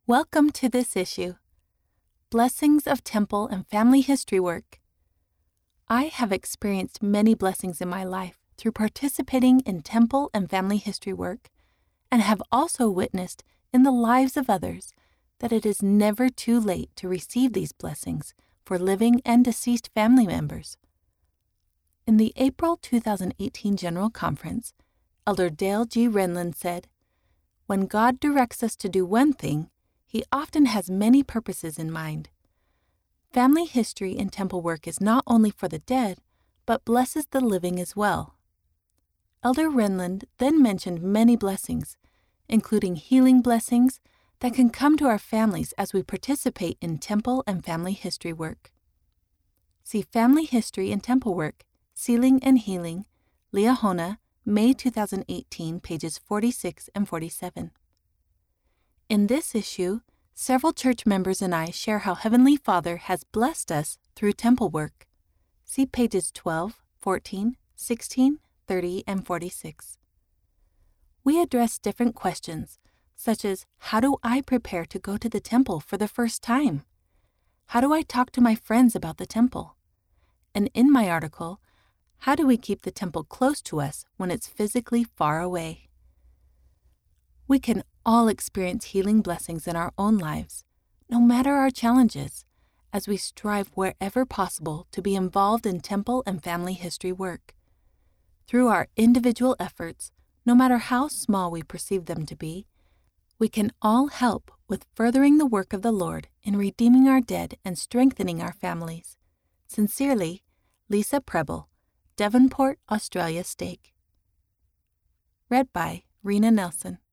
Welcome to this issue, Blessings of Temple and Family History Work. I have experienced many blessings in my life through participating in temple and family history work, and have also witnessed in the lives of others that it is never too late to receive these blessings for living and deceased family members. In the April 2018 General Conference, Elder Dale G. Renlund said, "When God directs us to do one thing, He often has many purposes in mind. Family history and temple work is not only for the dead, but blesses the living as well." Elder Renlund then mentioned many blessings, including healing blessings that can come to our families as we participate in temple and family history work. See Family History and Temple Work, Sealing and Healing, Liahona, May 2018, pages 46 and 47. In this issue, several church members and I share how Heavenly Father has blessed us through temple work. See pages 12, 14, 16, 30, and 46. We address different questions, such as, how do I prepare to go to the temple for the first time? How do I talk to my friends about the temple? And in my article, how do we keep the temple close to us when it's physically far away? We can all experience healing blessings in our own lives, no matter our challenges, as we strive wherever possible to be involved in temple and family history work. Through our individual efforts, no matter how small we perceive them to be, we can all help with furthering the work of the Lord in redeeming our dead and strengthening our families. Sincerely, Lisa Preble, Devonport, Australia Stake. Read by Rena Nelson.